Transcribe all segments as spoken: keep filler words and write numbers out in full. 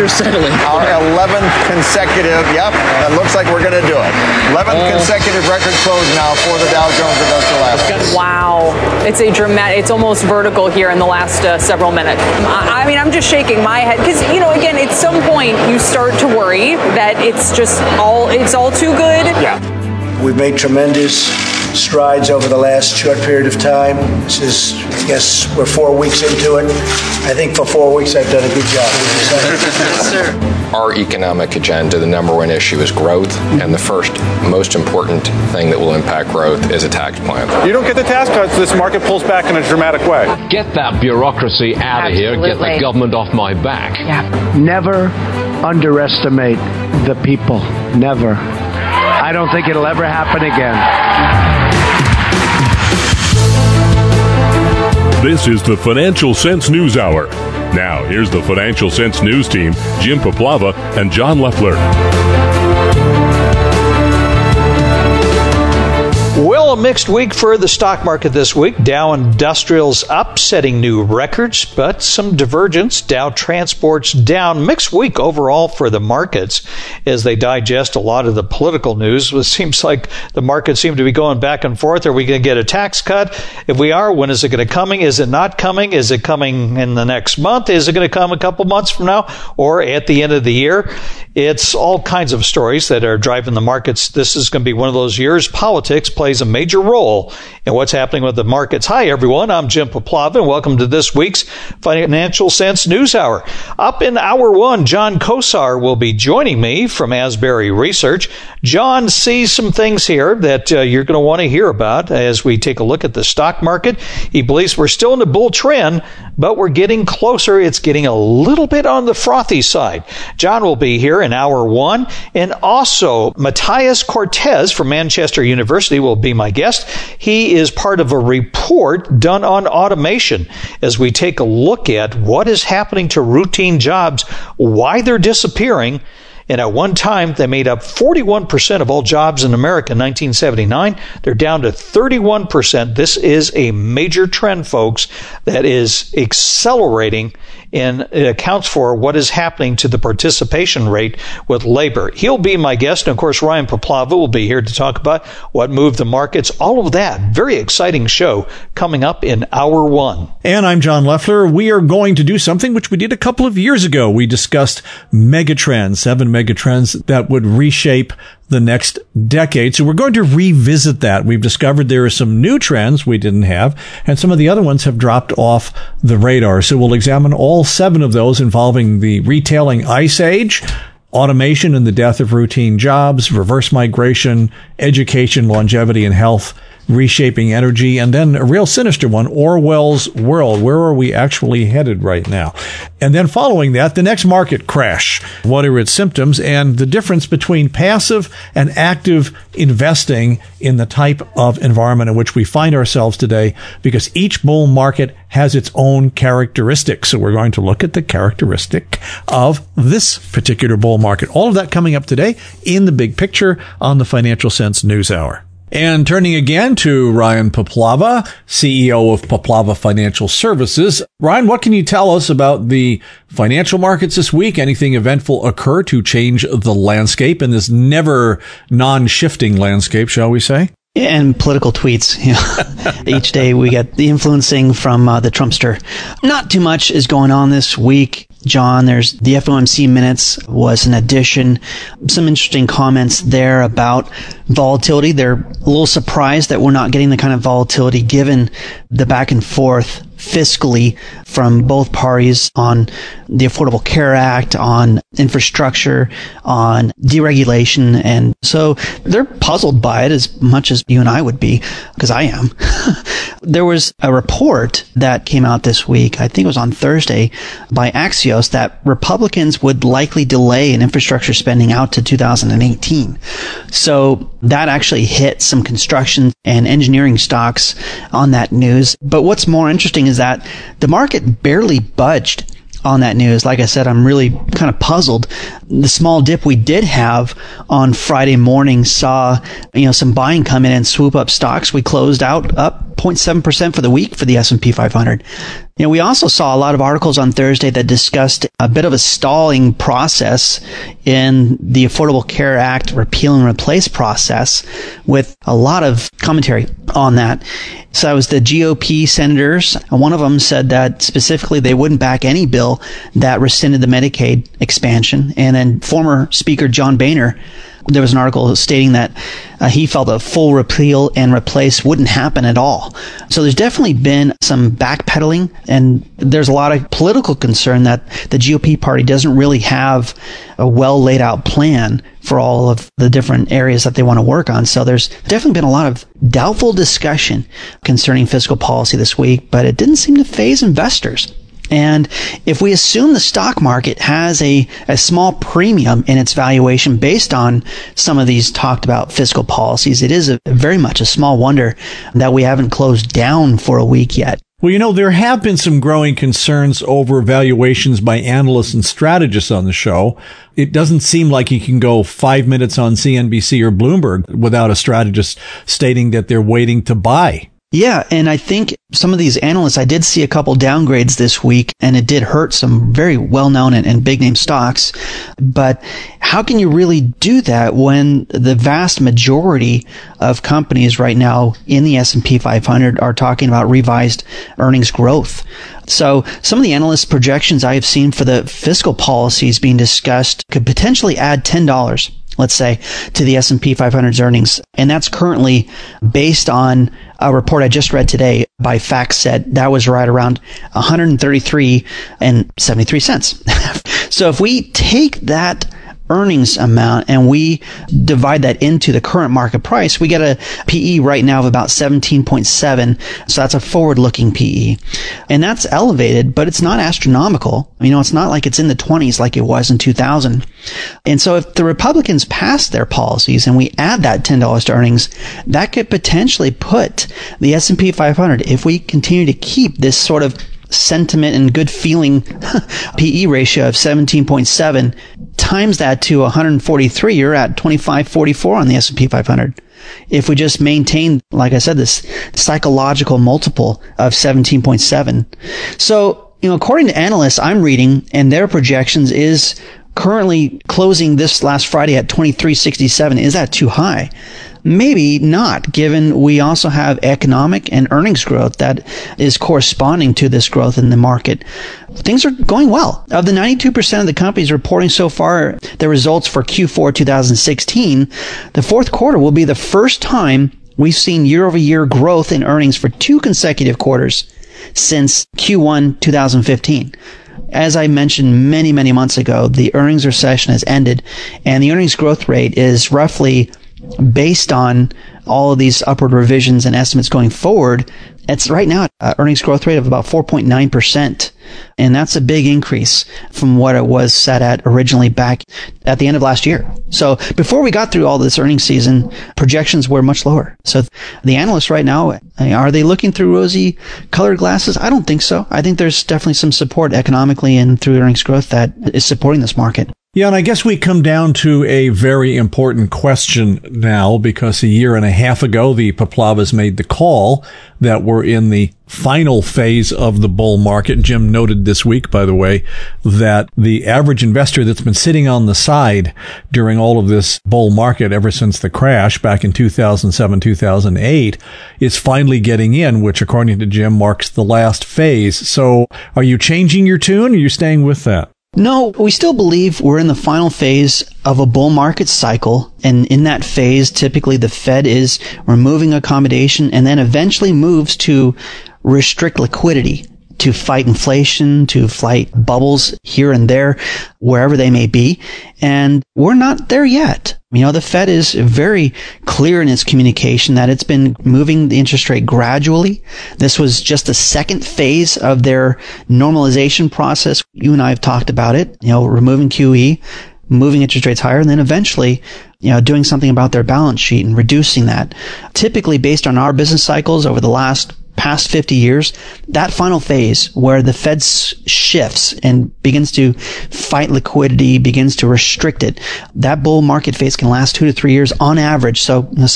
are settling. Our eleventh consecutive, yep, it looks like we're going to do it. eleventh uh, consecutive record close now for the Dow Jones Industrial Average. Wow. It's a dramatic, it's almost vertical here in the last uh, several minutes. I, I mean, I'm just shaking my head because, you know, again, at some point you start to worry that it's just all, it's all too good. Yeah. We've made tremendous strides over the last short period of time. This is, I guess, we're four weeks into it. I think for four weeks I've done a good job. Yes, sir. Our economic agenda, the number one issue is growth, and the first most important thing that will impact growth is a tax plan. You don't get the tax cuts, this market pulls back in a dramatic way. Get that bureaucracy out Absolutely. of here. Get the government off my back. Yeah. Never underestimate the people. Never. I don't think it'll ever happen again. This is the Financial Sense News Hour. Now, here's the Financial Sense News team, Jim Poplava and John Leffler. Well, a mixed week for the stock market this week. Dow Industrials up, setting new records, but some divergence. Dow Transport's down. Mixed week overall for the markets as they digest a lot of the political news. It seems like the markets seem to be going back and forth. Are we going to get a tax cut? If we are, when is it going to coming? Is it not coming? Is it coming in the next month? Is it going to come a couple months from now or at the end of the year? It's all kinds of stories that are driving the markets. This is going to be one of those years. Politics plays a major role in what's happening with the markets. Hi, everyone. I'm Jim Poplava, and welcome to this week's Financial Sense News Hour. Up in hour one, John Kosar will be joining me from Asbury Research. John sees some things here that uh, you're going to want to hear about as we take a look at the stock market. He believes we're still in a bull trend, but we're getting closer. It's getting a little bit on the frothy side. John will be here in hour one, and also Matthias Cortez from Manchester University will be my guest. He is part of a report done on automation as we take a look at what is happening to routine jobs, why they're disappearing. And at one time, they made up forty-one percent of all jobs in America in nineteen seventy-nine. They're down to thirty-one percent. This is a major trend, folks, that is accelerating, and it accounts for what is happening to the participation rate with labor. He'll be my guest. And of course, Ryan Poplava will be here to talk about what moved the markets. All of that. Very exciting show coming up in hour one. And I'm John Leffler. We are going to do something which we did a couple of years ago. We discussed megatrends, seven megatrends that would reshape the next decade. So we're going to revisit that. We've discovered there are some new trends we didn't have, and some of the other ones have dropped off the radar. So we'll examine all seven of those involving the retailing ice age, automation and the death of routine jobs, reverse migration, education, longevity, and health, reshaping energy, and then a real sinister one, Orwell's world. Where are we actually headed right now? And then following that, the next market crash. What are its symptoms and the difference between passive and active investing in the type of environment in which we find ourselves today, because each bull market has its own characteristics. So we're going to look at the characteristic of this particular bull market. All of that coming up today in the big picture on the Financial Sense News Hour. And turning again to Ryan Poplava, C E O of Poplava Financial Services. Ryan, what can you tell us about the financial markets this week? Anything eventful occur to change the landscape in this never non-shifting landscape, shall we say? And political tweets. You know, each day we get the influencing from uh, the Trumpster. Not too much is going on this week, John. There's the F O M C minutes was an addition. Some interesting comments there about volatility. They're a little surprised that we're not getting the kind of volatility given the back and forth fiscally from both parties on the Affordable Care Act, on infrastructure, on deregulation. And so they're puzzled by it as much as you and I would be, because I am. There was a report that came out this week, I think it was on Thursday, by Axios, that Republicans would likely delay an infrastructure spending out to two thousand eighteen. So that actually hit some construction and engineering stocks on that news. But what's more interesting is that the market barely budged on that news. Like I said, I'm really kind of puzzled. The small dip we did have on Friday morning saw, you know, some buying come in and swoop up stocks. We closed out up zero point seven percent for the week for the S and P five hundred. You know, we also saw a lot of articles on Thursday that discussed a bit of a stalling process in the Affordable Care Act repeal and replace process, with a lot of commentary on that. So that was the G O P senators. One of them said that specifically they wouldn't back any bill that rescinded the Medicaid expansion. And then former Speaker John Boehner, there was an article stating that uh, he felt a full repeal and replace wouldn't happen at all. So there's definitely been some backpedaling, and there's a lot of political concern that the G O P party doesn't really have a well laid out plan for all of the different areas that they want to work on. So there's definitely been a lot of doubtful discussion concerning fiscal policy this week, but it didn't seem to faze investors. And if we assume the stock market has a, a small premium in its valuation based on some of these talked about fiscal policies, it is a, very much a small wonder that we haven't closed down for a week yet. Well, you know, there have been some growing concerns over valuations by analysts and strategists on the show. It doesn't seem like you can go five minutes on C N B C or Bloomberg without a strategist stating that they're waiting to buy. Yeah, and I think some of these analysts, I did see a couple downgrades this week, and it did hurt some very well-known and, and big-name stocks. But how can you really do that when the vast majority of companies right now in the S and P five hundred are talking about revised earnings growth? So some of the analyst projections I have seen for the fiscal policies being discussed could potentially add ten dollars, let's say, to the S and P five hundred's earnings. And that's currently based on a report I just read today by FactSet. That was right around one hundred thirty-three and seventy-three cents. So if we take that earnings amount and we divide that into the current market price, we get a P E right now of about seventeen point seven. So that's a forward-looking P E. And that's elevated, but it's not astronomical. You know, it's not like it's in the twenties like it was in two thousand. And so if the Republicans pass their policies and we add that ten dollars to earnings, that could potentially put the S and P five hundred, if we continue to keep this sort of sentiment and good feeling P E ratio of seventeen point seven, times that to one hundred forty-three, you're at twenty-five forty-four on the S and P five hundred. If we just maintain, like I said, this psychological multiple of seventeen point seven. So, you know, according to analysts I'm reading, and their projections is currently closing this last Friday at twenty-three sixty-seven. Is that too high? Maybe not, given we also have economic and earnings growth that is corresponding to this growth in the market. Things are going well. Of the ninety-two percent of the companies reporting so far their results for Q four twenty sixteen, the fourth quarter will be the first time we've seen year-over-year growth in earnings for two consecutive quarters since Q one twenty fifteen. As I mentioned many, many months ago, the earnings recession has ended, and the earnings growth rate is roughly based on all of these upward revisions and estimates going forward. It's right now an earnings growth rate of about four point nine percent. And that's a big increase from what it was set at originally back at the end of last year. So before we got through all this earnings season, projections were much lower. So the analysts right now, are they looking through rosy colored glasses? I don't think so. I think there's definitely some support economically and through earnings growth that is supporting this market. Yeah, and I guess we come down to a very important question now, because a year and a half ago, the Poplavas made the call that we're in the final phase of the bull market. Jim noted this week, by the way, that the average investor that's been sitting on the side during all of this bull market ever since the crash back in two thousand seven, two thousand eight is finally getting in, which according to Jim marks the last phase. So are you changing your tune, or are you staying with that? No, we still believe we're in the final phase of a bull market cycle. And in that phase, typically the Fed is removing accommodation and then eventually moves to restrict liquidity to fight inflation, to fight bubbles here and there, wherever they may be. And we're not there yet. You know, the Fed is very clear in its communication that it's been moving the interest rate gradually. This was just the second phase of their normalization process. You and I have talked about it, you know, removing Q E, moving interest rates higher, and then eventually, you know, doing something about their balance sheet and reducing that. Typically, based on our business cycles over the last past fifty years, that final phase where the Fed shifts and begins to fight liquidity, begins to restrict it, that bull market phase can last two to three years on average. So you know, some are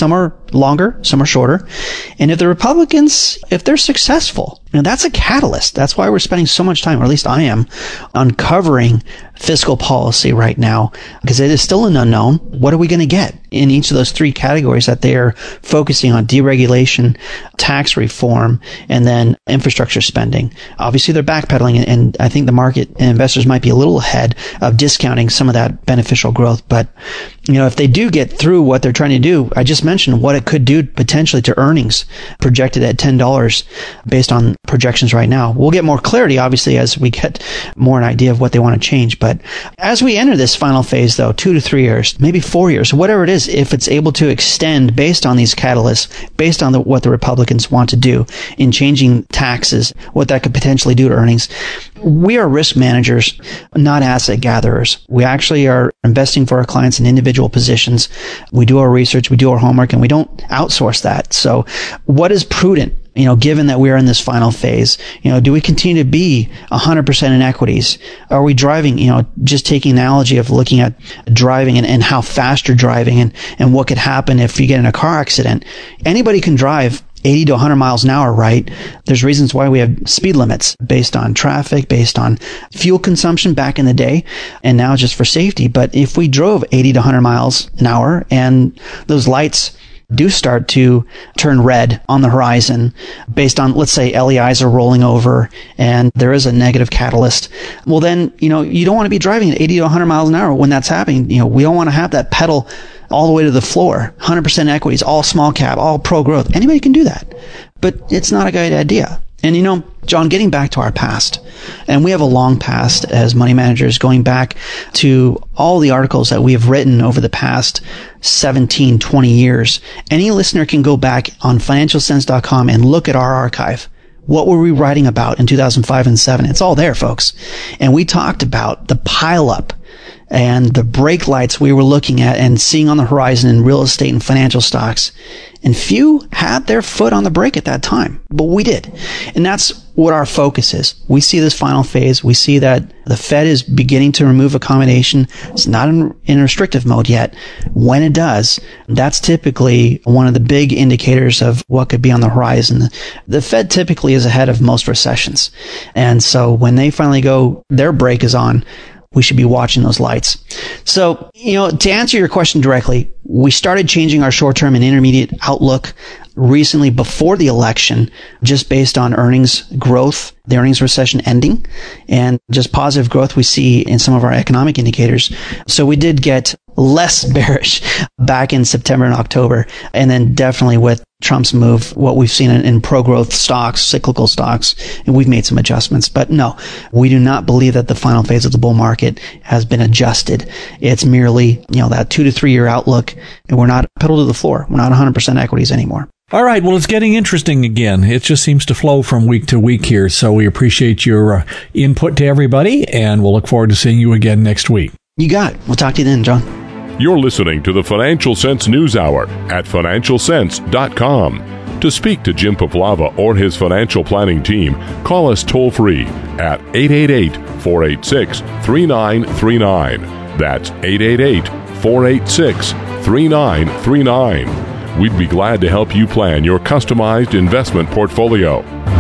longer, some are shorter. And if the Republicans, if they're successful, you know, that's a catalyst. That's why we're spending so much time, or at least I am, uncovering fiscal policy right now, because it is still an unknown. What are we going to get in each of those three categories that they are focusing on? Deregulation, tax reform, and then infrastructure spending. Obviously, they're backpedaling, and I think the market and investors might be a little ahead of discounting some of that beneficial growth. But, you know, if they do get through what they're trying to do, I just mentioned what it could do potentially to earnings projected at ten dollars based on projections right now. We'll get more clarity, obviously, as we get more an idea of what they want to change. But as we enter this final phase, though, two to three years, maybe four years, whatever it is, if it's able to extend based on these catalysts, based on the, what the Republicans want to do in changing taxes, what that could potentially do to earnings, we are risk managers, not asset gatherers. We actually are investing for our clients in individual positions. We do our research, we do our homework, and we don't outsource that. So what is prudent? You know, given that we are in this final phase, you know, do we continue to be one hundred percent in equities? Are we driving, you know, just taking the analogy of looking at driving and, and how fast you're driving and, and what could happen if you get in a car accident? Anybody can drive eighty to one hundred miles an hour, right? There's reasons why we have speed limits based on traffic, based on fuel consumption back in the day, and now just for safety. But if we drove eighty to one hundred miles an hour and those lights do start to turn red on the horizon based on, let's say, L E Is are rolling over and there is a negative catalyst, well then, you know, you don't want to be driving at eighty to one hundred miles an hour when that's happening. You know, we don't want to have that pedal all the way to the floor. one hundred percent equities, all small cap, all pro growth. Anybody can do that, but it's not a good idea. And, you know, John, getting back to our past, and we have a long past as money managers, going back to all the articles that we have written over the past seventeen, twenty years. Any listener can go back on financial sense dot com and look at our archive. What were we writing about in two thousand five and seven? It's all there, folks. And we talked about the pileup and the brake lights we were looking at and seeing on the horizon in real estate and financial stocks. And few had their foot on the brake at that time, but we did. And that's what our focus is. We see this final phase. We see that the Fed is beginning to remove accommodation. It's not in, in restrictive mode yet. When it does, that's typically one of the big indicators of what could be on the horizon. The Fed typically is ahead of most recessions. And so when they finally go, their brake is on, we should be watching those lights. So, you know, to answer your question directly, we started changing our short-term and intermediate outlook recently before the election, just based on earnings growth, the earnings recession ending, and just positive growth we see in some of our economic indicators. So we did get less bearish back in September and October, and then definitely with Trump's move, what we've seen in, in pro-growth stocks, cyclical stocks, and we've made some adjustments. But no, we do not believe that the final phase of the bull market has been adjusted. It's merely, you know, that two to three year outlook, and we're not pedal to the floor. We're not one hundred percent equities anymore. All right. Well, it's getting interesting again. It just seems to flow from week to week here. So we appreciate your uh, input to everybody, and we'll look forward to seeing you again next week. You got it. We'll talk to you then, John. You're listening to the Financial Sense News Hour at financial sense dot com. To speak to Jim Paplava or his financial planning team, call us toll-free at eight eight eight, four eight six, three nine three nine. That's eight eight eight, four eight six, three nine three nine. We'd be glad to help you plan your customized investment portfolio.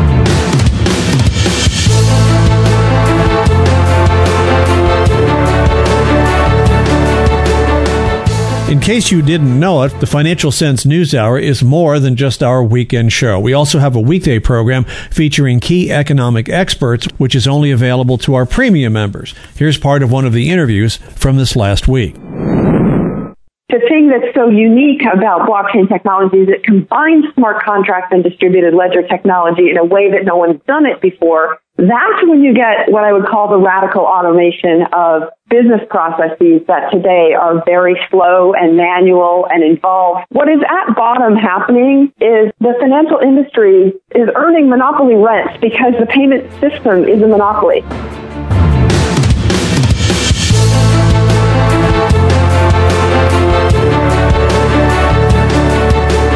In case you didn't know it, the Financial Sense News Hour is more than just our weekend show. We also have a weekday program featuring key economic experts, which is only available to our premium members. Here's part of one of the interviews from this last week. The thing that's so unique about blockchain technology is it combines smart contracts and distributed ledger technology in a way that no one's done it before. That's when you get what I would call the radical automation of business processes that today are very slow and manual and involved. What is at bottom happening is the financial industry is earning monopoly rents because the payment system is a monopoly. Well,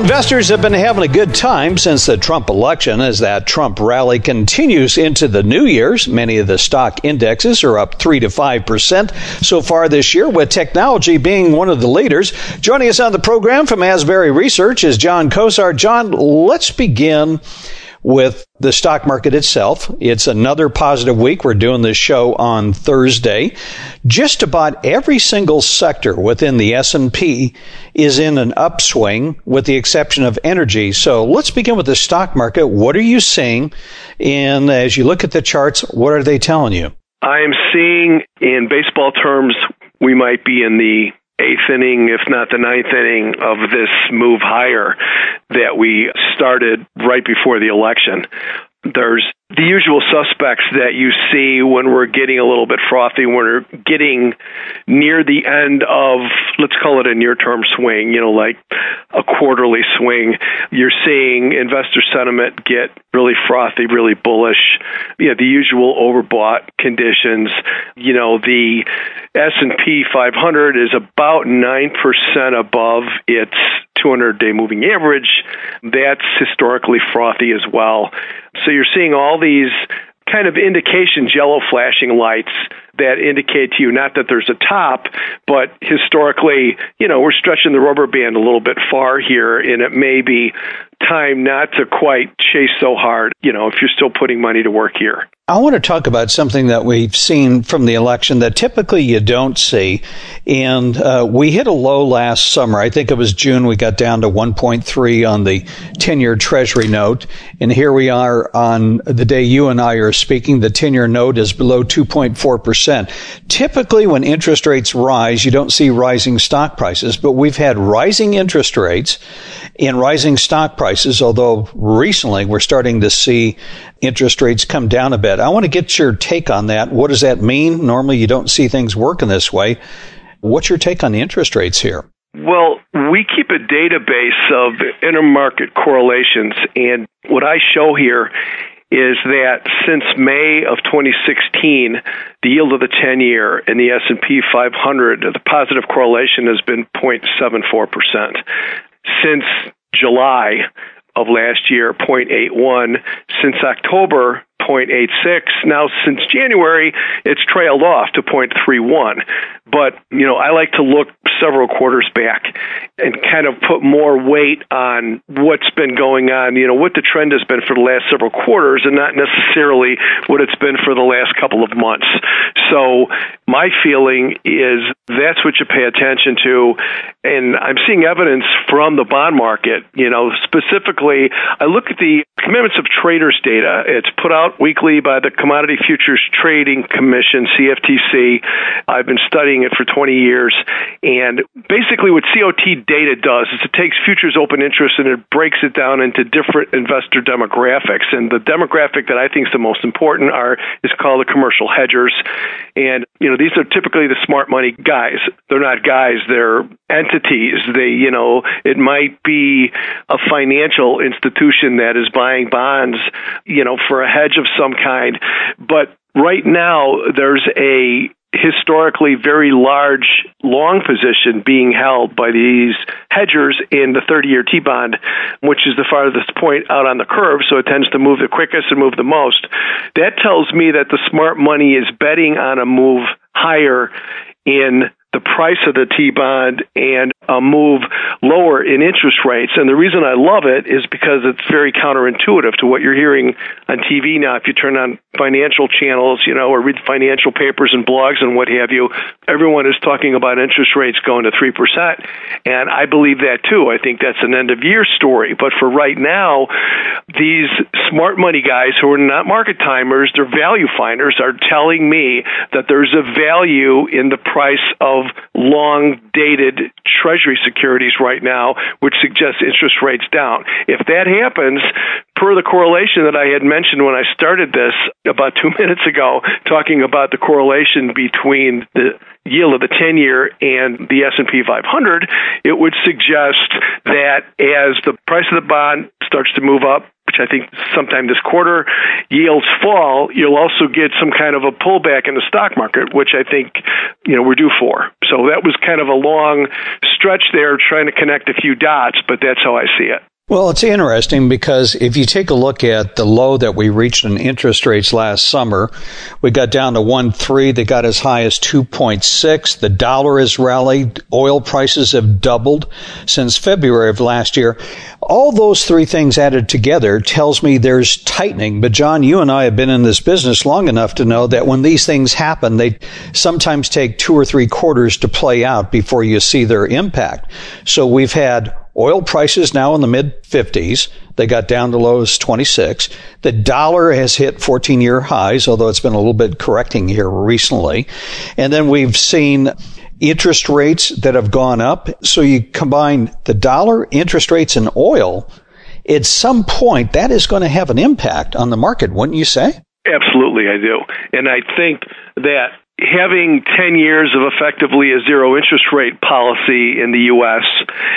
investors have been having a good time since the Trump election as that Trump rally continues into the new year's. Many of the stock indexes are up three to five percent so far this year, with technology being one of the leaders. Joining us on the program from Asbury Research is John Kosar. John, let's begin with the stock market itself. It's another positive week. We're doing this show on Thursday. Just about every single sector within the S and P is in an upswing, with the exception of energy. So let's begin with the stock market. What are you seeing? And as you look at the charts, what are they telling you? I'm seeing, in baseball terms, we might be in the eighth inning, if not the ninth inning, of this move higher that we started right before the election. There's the usual suspects that you see when we're getting a little bit frothy, when we're getting near the end of, let's call it a near-term swing, you know, like a quarterly swing. You're seeing investor sentiment get really frothy, really bullish. You know, the usual overbought conditions. You know, the S and P five hundred is about nine percent above its two hundred day moving average. That's historically frothy as well. So you're seeing all these kind of indications, yellow flashing lights that indicate to you not that there's a top, but historically, you know, we're stretching the rubber band a little bit far here, and it may be time not to quite chase so hard, you know, if you're still putting money to work here. I want to talk about something that we've seen from the election that typically you don't see. And uh, we hit a low last summer. I think it was June. We got down to one point three on the ten-year Treasury note. And here we are on the day you and I are speaking. The ten-year note is below two point four percent. Typically, when interest rates rise, you don't see rising stock prices. But we've had rising interest rates and rising stock prices, although recently we're starting to see interest rates come down a bit. I want to get your take on that. What does that mean? Normally, you don't see things working this way. What's your take on the interest rates here? Well, we keep a database of intermarket correlations, and what I show here is that since May of twenty sixteen, the yield of the ten-year and the S and P five hundred, the positive correlation has been zero point seven four percent. Since July of last year, zero point eight one. Since October, zero point eight six. Now, since January, it's trailed off to zero point three one. But, you know, I like to look several quarters back and kind of put more weight on what's been going on, you know, what the trend has been for the last several quarters and not necessarily what it's been for the last couple of months. So my feeling is that's what you pay attention to. And I'm seeing evidence from the bond market, you know, specifically, I look at the commitments of traders data. It's put out weekly by the Commodity Futures Trading Commission, C F T C. I've been studying it for twenty years. And basically what C O T data does is it takes futures open interest and it breaks it down into different investor demographics. And the demographic that I think is the most important are is called the commercial hedgers. And, you know, these are typically the smart money guys. They're not guys, they're entities. They, you know, it might be a financial institution that is buying bonds, you know, for a hedge of some kind. But right now, there's a historically very large long position being held by these hedgers in the thirty-year T-bond, which is the farthest point out on the curve, so it tends to move the quickest and move the most. That tells me that the smart money is betting on a move higher in the price of the T-bond and a move lower in interest rates. And the reason I love it is because it's very counterintuitive to what you're hearing on T V now. If you turn on financial channels, you know, or read financial papers and blogs and what have you, everyone is talking about interest rates going to three percent. And I believe that too. I think that's an end-of-year story. But for right now, these smart money guys who are not market timers, they're value finders, are telling me that there's a value in the price of long-dated Treasury securities right now, which suggests interest rates down. If that happens, per the correlation that I had mentioned when I started this about two minutes ago, talking about the correlation between the yield of the ten-year and the S and P five hundred, it would suggest that as the price of the bond starts to move up, which I think sometime this quarter, yields fall, you'll also get some kind of a pullback in the stock market, which I think, you know, we're due for. So that was kind of a long stretch there trying to connect a few dots, but that's how I see it. Well, it's interesting because if you take a look at the low that we reached in interest rates last summer, we got down to one point three. They got as high as two point six. The dollar has rallied. Oil prices have doubled since February of last year. All those three things added together tells me there's tightening. But John, you and I have been in this business long enough to know that when these things happen, they sometimes take two or three quarters to play out before you see their impact. So we've had oil prices now in the mid fifties. They got down to low as twenty-six. The dollar has hit fourteen-year highs, although it's been a little bit correcting here recently. And then we've seen interest rates that have gone up. So you combine the dollar, interest rates, and oil, at some point that is going to have an impact on the market, wouldn't you say? Absolutely, I do. And I think that having ten years of effectively a zero interest rate policy in the U S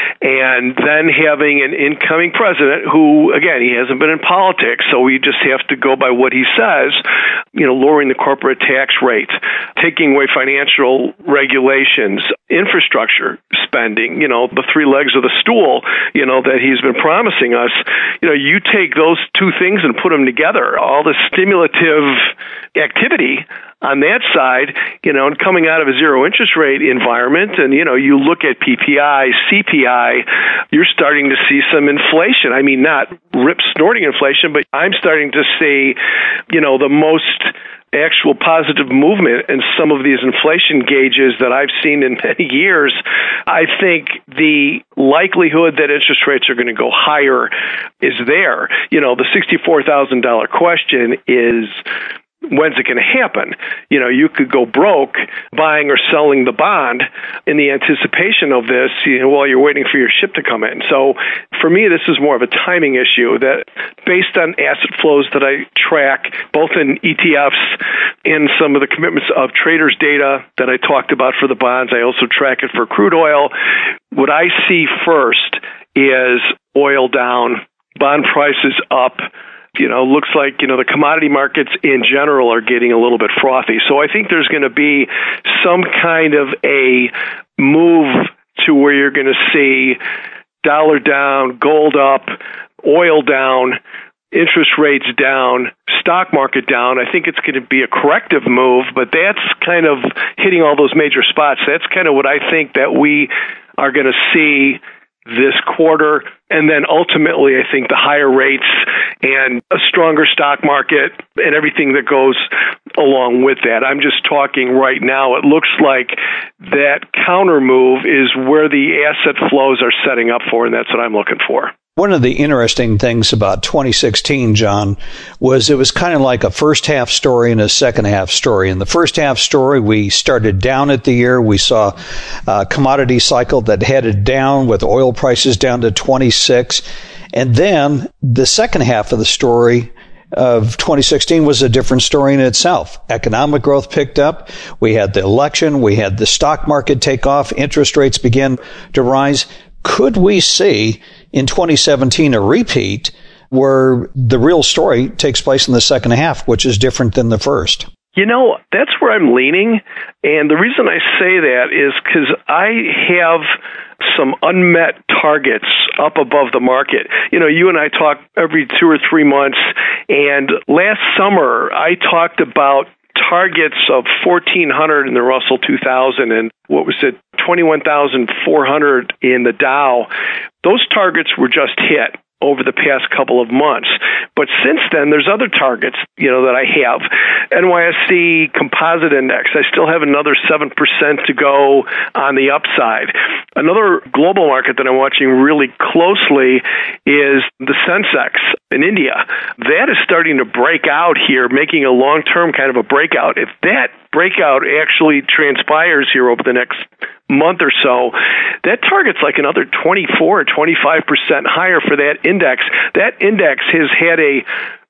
and then having an incoming president who, again, he hasn't been in politics, so we just have to go by what he says, you know, lowering the corporate tax rate, taking away financial regulations, infrastructure spending, you know, the three legs of the stool, you know, that he's been promising us. You know, you take those two things and put them together, all the stimulative activity on that side, you know, and coming out of a zero interest rate environment, and, you know, you look at P P I, C P I, you're starting to see some inflation. I mean, not rip snorting inflation, but I'm starting to see, you know, the most actual positive movement in some of these inflation gauges that I've seen in many years. I think the likelihood that interest rates are going to go higher is there. You know, the sixty-four thousand dollars question is, when's it going to happen? You know, you could go broke buying or selling the bond in the anticipation of this, you know, while you're waiting for your ship to come in. So for me, this is more of a timing issue that based on asset flows that I track, both in E T Fs and some of the commitments of traders data that I talked about for the bonds. I also track it for crude oil. What I see first is oil down, bond prices up. You know, looks like, you know, the commodity markets in general are getting a little bit frothy. So I think there's going to be some kind of a move to where you're going to see dollar down, gold up, oil down, interest rates down, stock market down. I think it's going to be a corrective move, but that's kind of hitting all those major spots. That's kind of what I think that we are going to see this quarter. And then ultimately, I think the higher rates and a stronger stock market and everything that goes along with that. I'm just talking right now. It looks like that counter move is where the asset flows are setting up for, and that's what I'm looking for. One of the interesting things about twenty sixteen, John, was it was kind of like a first half story and a second half story. In the first half story, we started down at the year. We saw a commodity cycle that headed down with oil prices down to twenty-six. And then the second half of the story of twenty sixteen was a different story in itself. Economic growth picked up. We had the election. We had the stock market take off. Interest rates began to rise. Could we see in twenty seventeen a repeat where the real story takes place in the second half, which is different than the first? You know, that's where I'm leaning. And the reason I say that is because I have some unmet targets up above the market. You know, you and I talk every two or three months. And last summer, I talked about targets of fourteen hundred in the Russell two thousand and what was it, twenty-one thousand four hundred in the Dow. Those targets were just hit over the past couple of months. But since then, there's other targets, you know, that I have. N Y S C Composite Index, I still have another seven percent to go on the upside. Another global market that I'm watching really closely is the Sensex in India. That is starting to break out here, making a long-term kind of a breakout. If that breakout actually transpires here over the next month or so, that target's like another twenty-four or twenty-five percent higher for that index. That index has had a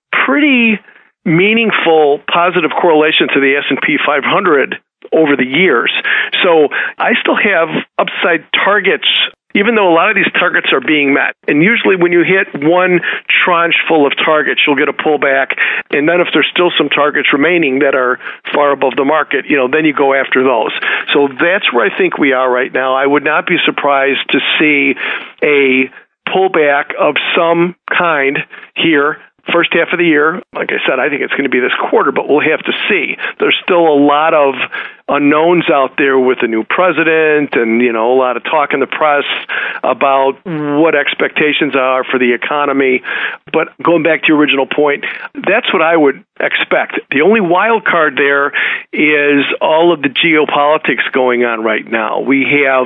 pretty meaningful positive correlation to the S and P five hundred over the years. So I still have upside targets even though a lot of these targets are being met. And usually when you hit one tranche full of targets, you'll get a pullback. And then if there's still some targets remaining that are far above the market, you know, then you go after those. So that's where I think we are right now. I would not be surprised to see a pullback of some kind here. First half of the year, like I said, I think it's going to be this quarter, but we'll have to see. There's still a lot of unknowns out there with the new president and, you know, a lot of talk in the press about what expectations are for the economy. But going back to your original point, that's what I would expect. The only wild card there is all of the geopolitics going on right now. We have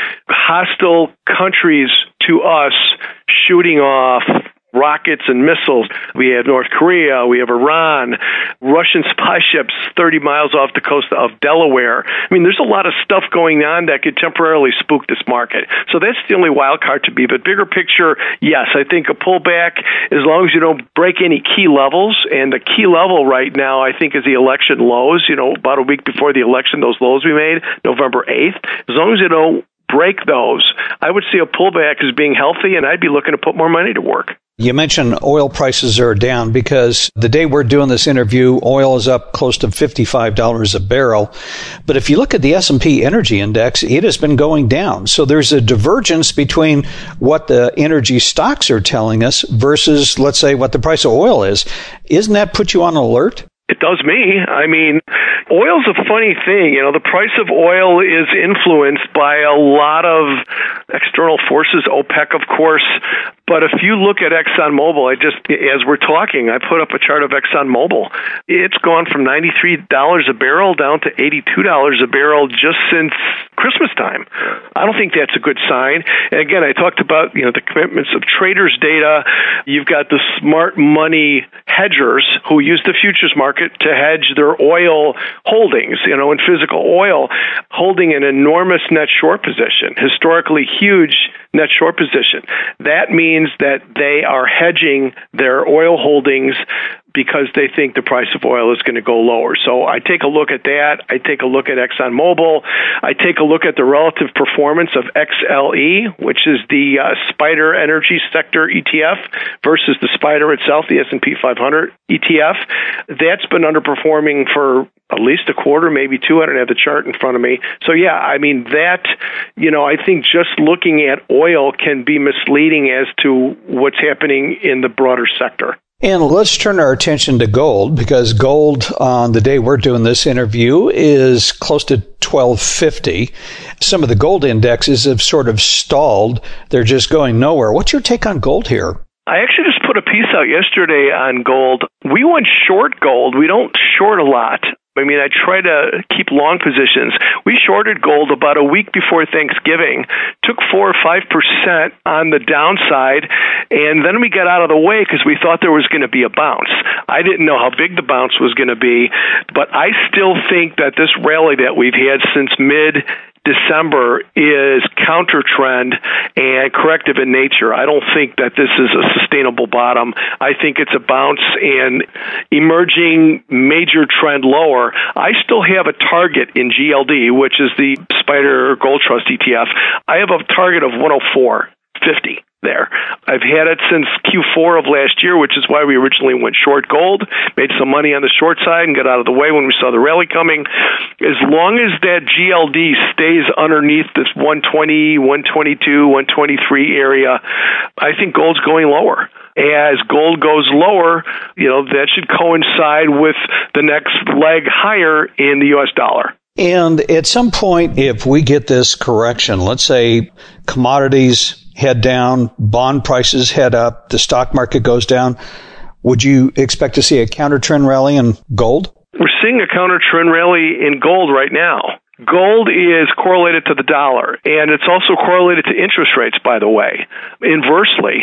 hostile countries to us shooting off rockets and missiles. We have North Korea, we have Iran, Russian spy ships thirty miles off the coast of Delaware. I mean, there's a lot of stuff going on that could temporarily spook this market. So that's the only wild card to be. But bigger picture, yes, I think a pullback, as long as you don't break any key levels, and the key level right now, I think, is the election lows. You know, about a week before the election, those lows we made, November eighth. As long as you don't break those, I would see a pullback as being healthy, and I'd be looking to put more money to work. You mentioned oil prices are down because the day we're doing this interview, oil is up close to fifty-five dollars a barrel. But if you look at the S and P Energy Index, it has been going down. So there's a divergence between what the energy stocks are telling us versus, let's say, what the price of oil is. Isn't that put you on alert? It does me. I mean, oil's a funny thing. You know, the price of oil is influenced by a lot of external forces, OPEC, of course. But if you look at ExxonMobil, I just, as we're talking, I put up a chart of ExxonMobil. It's gone from ninety-three dollars a barrel down to eighty-two dollars a barrel just since Christmas time. I don't think that's a good sign. And again, I talked about, you know, the commitments of traders' data. You've got the smart money hedgers who use the futures market to hedge their oil holdings, you know, in physical oil, holding an enormous net short position, historically huge net short position. That means that they are hedging their oil holdings because they think the price of oil is going to go lower. So I take a look at that. I take a look at ExxonMobil. I take a look at the relative performance of X L E, which is the uh, Spider Energy Sector E T F versus the Spider itself, the S and P five hundred E T F. That's been underperforming for at least a quarter, maybe two. I don't have the chart in front of me. So yeah, I mean that, you know, I think just looking at oil can be misleading as to what's happening in the broader sector. And let's turn our attention to gold, because gold on the day we're doing this interview is close to twelve fifty. Some of the gold indexes have sort of stalled. They're just going nowhere. What's your take on gold here? I actually just put a piece out yesterday on gold. We went short gold. We don't short a lot. I mean, I try to keep long positions. We shorted gold about a week before Thanksgiving, took four or five percent on the downside, and then we got out of the way because we thought there was going to be a bounce. I didn't know how big the bounce was going to be, but I still think that this rally that we've had since mid December is counter trend and corrective in nature. I don't think that this is a sustainable bottom. I think it's a bounce and emerging major trend lower. I still have a target in G L D, which is the Spider Gold Trust E T F. I have a target of one oh four fifty there. I've had it since Q four of last year, which is why we originally went short gold, made some money on the short side and got out of the way when we saw the rally coming. As long as that G L D stays underneath this one twenty, one twenty-two, one twenty-three area, I think gold's going lower. As gold goes lower, you know, that should coincide with the next leg higher in the U S dollar. And at some point, if we get this correction, let's say commodities head down, bond prices head up, the stock market goes down, would you expect to see a counter trend rally in gold? We're seeing a counter trend rally in gold right now. Gold is correlated to the dollar, and it's also correlated to interest rates, by the way, inversely.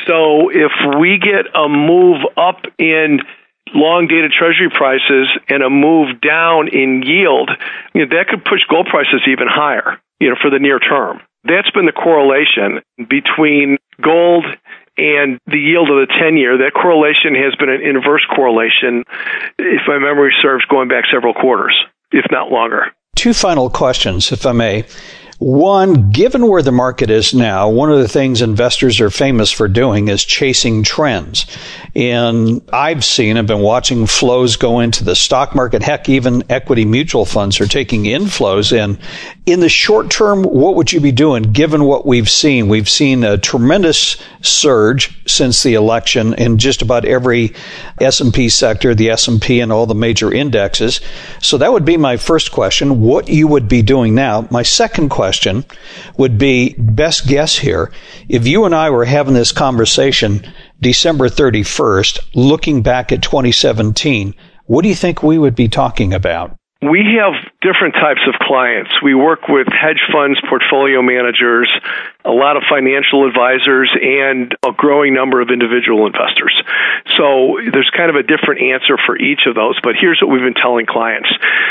So if we get a move up in long-dated treasury prices and a move down in yield, you know, that could push gold prices even higher, you know, for the near term. That's been the correlation between gold and the yield of the ten-year. That correlation has been an inverse correlation, if my memory serves, going back several quarters, if not longer. Two final questions, if I may. One, given where the market is now, one of the things investors are famous for doing is chasing trends. And I've seen, I've been watching flows go into the stock market. Heck, even equity mutual funds are taking inflows in. In the short term, what would you be doing given what we've seen? We've seen a tremendous surge since the election in just about every S and P sector, the S and P and all the major indexes. So that would be my first question, what you would be doing now. My second question would be, best guess here, if you and I were having this conversation December thirty-first, looking back at twenty seventeen, what do you think we would be talking about? We have different types of clients. We work with hedge funds, portfolio managers, a lot of financial advisors, and a growing number of individual investors. So there's kind of a different answer for each of those, but here's what we've been telling clients.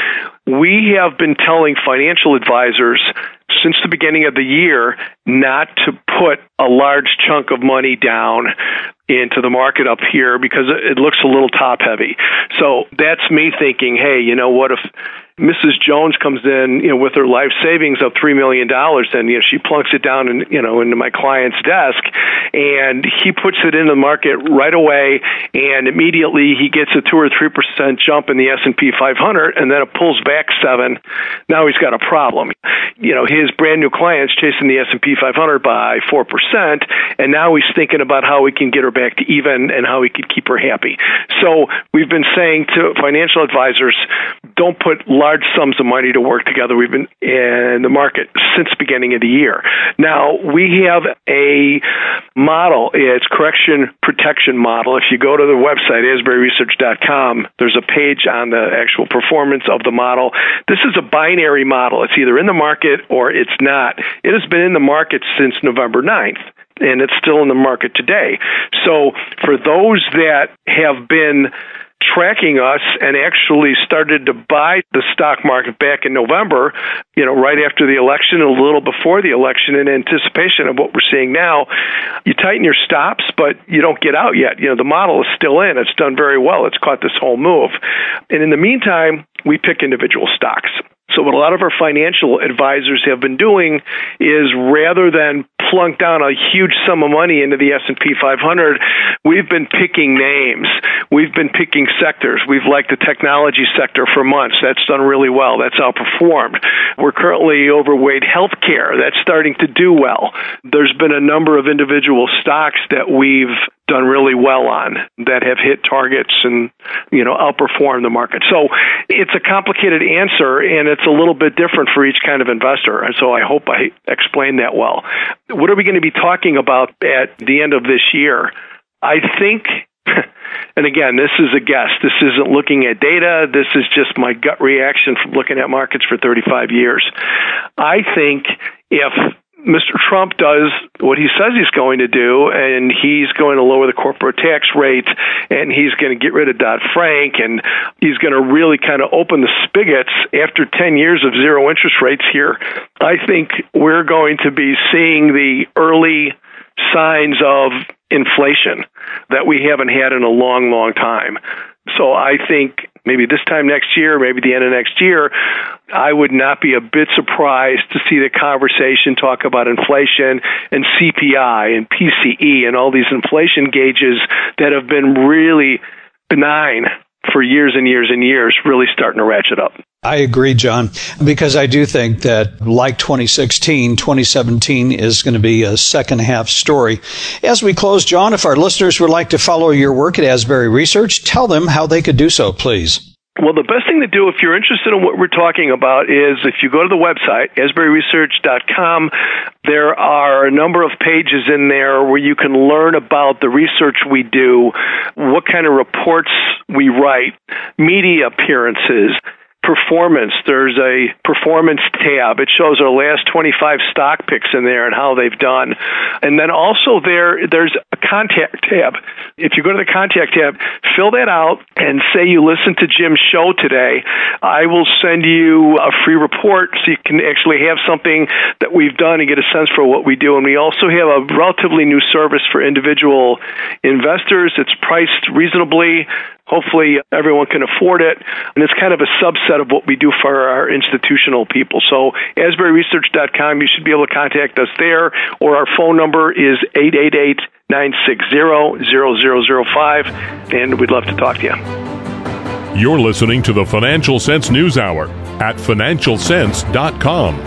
We have been telling financial advisors since the beginning of the year not to put a large chunk of money down into the market up here because it looks a little top heavy. So that's me thinking, hey, you know what, if Missus Jones comes in, you know, with her life savings of three million dollars, and, you know, she plunks it down in, you know, into my client's desk, and he puts it in the market right away, and immediately he gets a two or three percent jump in the S and P five hundred, and then it pulls back seven. Now he's got a problem. You know, his brand new client's chasing the S and P five hundred by four percent, and now he's thinking about how he can get her back to even and how he could keep her happy. So we've been saying to financial advisors, don't put large sums of money to work together. We've been in the market since the beginning of the year. Now, we have a model. It's correction protection model. If you go to the website, asbury research dot com, there's a page on the actual performance of the model. This is a binary model. It's either in the market or it's not. It has been in the market since November ninth. And it's still in the market today. So for those that have been tracking us and actually started to buy the stock market back in November, you know, right after the election, a little before the election, in anticipation of what we're seeing now, you tighten your stops, but you don't get out yet. You know, the model is still in. It's done very well. It's caught this whole move. And in the meantime, we pick individual stocks. So what a lot of our financial advisors have been doing is, rather than plunk down a huge sum of money into the S and P five hundred, we've been picking names. We've been picking sectors. We've liked the technology sector for months. That's done really well. That's outperformed. We're currently overweight healthcare. That's starting to do well. There's been a number of individual stocks that we've done really well on that have hit targets and, you know, outperformed the market. So it's a complicated answer, and it's a little bit different for each kind of investor. And so I hope I explained that well. What are we going to be talking about at the end of this year? I think, and again, this is a guess. This isn't looking at data. This is just my gut reaction from looking at markets for thirty-five years. I think if Mister Trump does what he says he's going to do, and he's going to lower the corporate tax rate, and he's going to get rid of Dodd-Frank, and he's going to really kind of open the spigots after ten years of zero interest rates here, I think we're going to be seeing the early signs of inflation that we haven't had in a long, long time. So I think maybe this time next year, maybe the end of next year, I would not be a bit surprised to see the conversation talk about inflation and C P I and P C E and all these inflation gauges that have been really benign for years and years and years, really starting to ratchet up. I agree, John, because I do think that, like twenty sixteen, twenty seventeen is going to be a second half story. As we close, John, if our listeners would like to follow your work at Asbury Research, tell them how they could do so, please. Well, the best thing to do if you're interested in what we're talking about is if you go to the website, asbury research dot com, there are a number of pages in there where you can learn about the research we do, what kind of reports we write, media appearances, performance. There's a performance tab. It shows our last twenty-five stock picks in there and how they've done. And then also there, there's a contact tab. If you go to the contact tab, fill that out and say you listen to Jim's show today. I will send you a free report so you can actually have something that we've done and get a sense for what we do. And we also have a relatively new service for individual investors. It's priced reasonably. Hopefully everyone can afford it. And it's kind of a subset of what we do for our institutional people. So asbury research dot com, you should be able to contact us there, or our phone number is eight eight eight, nine six zero, zero zero zero five, and we'd love to talk to you. You're listening to the Financial Sense News Hour at financial sense dot com.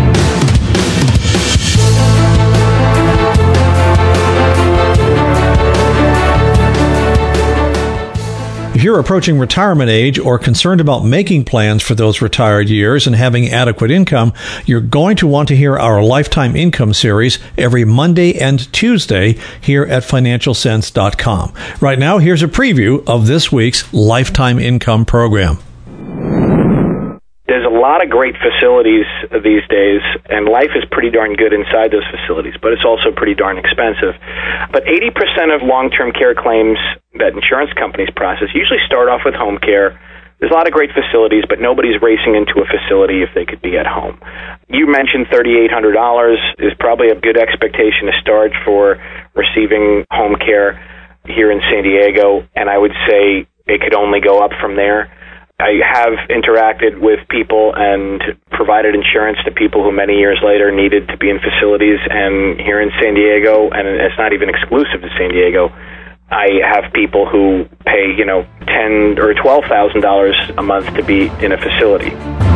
If you're approaching retirement age or concerned about making plans for those retired years and having adequate income, you're going to want to hear our Lifetime Income series every Monday and Tuesday here at financial sense dot com. Right now, here's a preview of this week's Lifetime Income program. There's a lot of great facilities these days, and life is pretty darn good inside those facilities, but it's also pretty darn expensive. But eighty percent of long-term care claims that insurance companies process usually start off with home care. There's a lot of great facilities, but nobody's racing into a facility if they could be at home. You mentioned three thousand eight hundred dollars is probably a good expectation to start for receiving home care here in San Diego, and I would say it could only go up from there. I have interacted with people and provided insurance to people who many years later needed to be in facilities. And here in San Diego, and it's not even exclusive to San Diego, I have people who pay, you know, ten or twelve thousand dollars a month to be in a facility.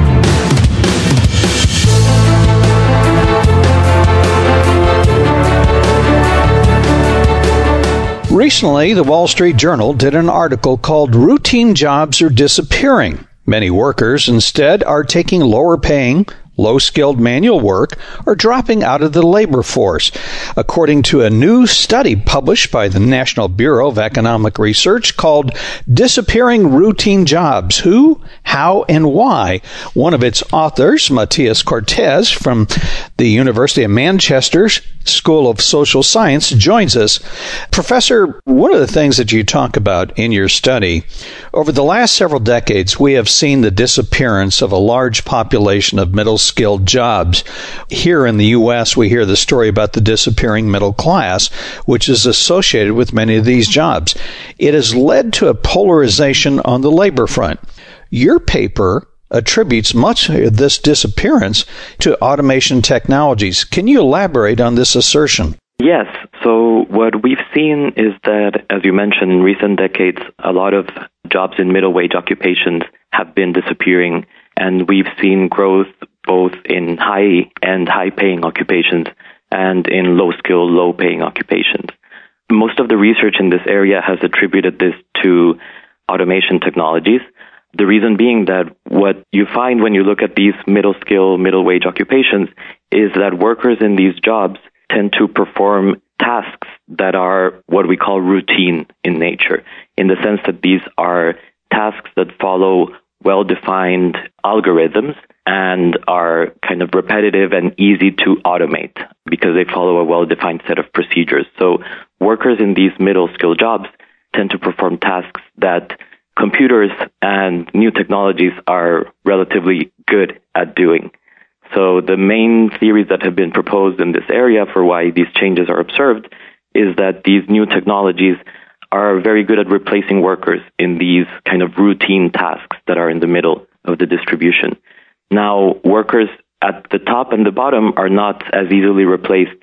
Recently, the Wall Street Journal did an article called "Routine Jobs Are Disappearing." Many workers instead are taking lower paying, low-skilled manual work or dropping out of the labor force, according to a new study published by the National Bureau of Economic Research called Disappearing Routine Jobs: Who, How, and Why. One of its authors, Matias Cortez from the University of Manchester School of Social Science, joins us. Professor, one of the things that you talk about in your study, over the last several decades, we have seen the disappearance of a large population of middle skilled jobs. Here in the U S, we hear the story about the disappearing middle class, which is associated with many of these jobs. It has led to a polarization on the labor front. Your paper attributes much of this disappearance to automation technologies. Can you elaborate on this assertion? Yes. So what we've seen is that, as you mentioned, in recent decades, a lot of jobs in middle wage occupations have been disappearing, and we've seen growth both in high and high-paying occupations and in low-skill, low-paying occupations. Most of the research in this area has attributed this to automation technologies. The reason being that what you find when you look at these middle-skill, middle-wage occupations is that workers in these jobs tend to perform tasks that are what we call routine in nature, in the sense that these are tasks that follow well-defined algorithms and are kind of repetitive and easy to automate because they follow a well-defined set of procedures. So workers in these middle-skill jobs tend to perform tasks that computers and new technologies are relatively good at doing. So the main theories that have been proposed in this area for why these changes are observed is that these new technologies are very good at replacing workers in these kind of routine tasks that are in the middle of the distribution. Now, workers at the top and the bottom are not as easily replaced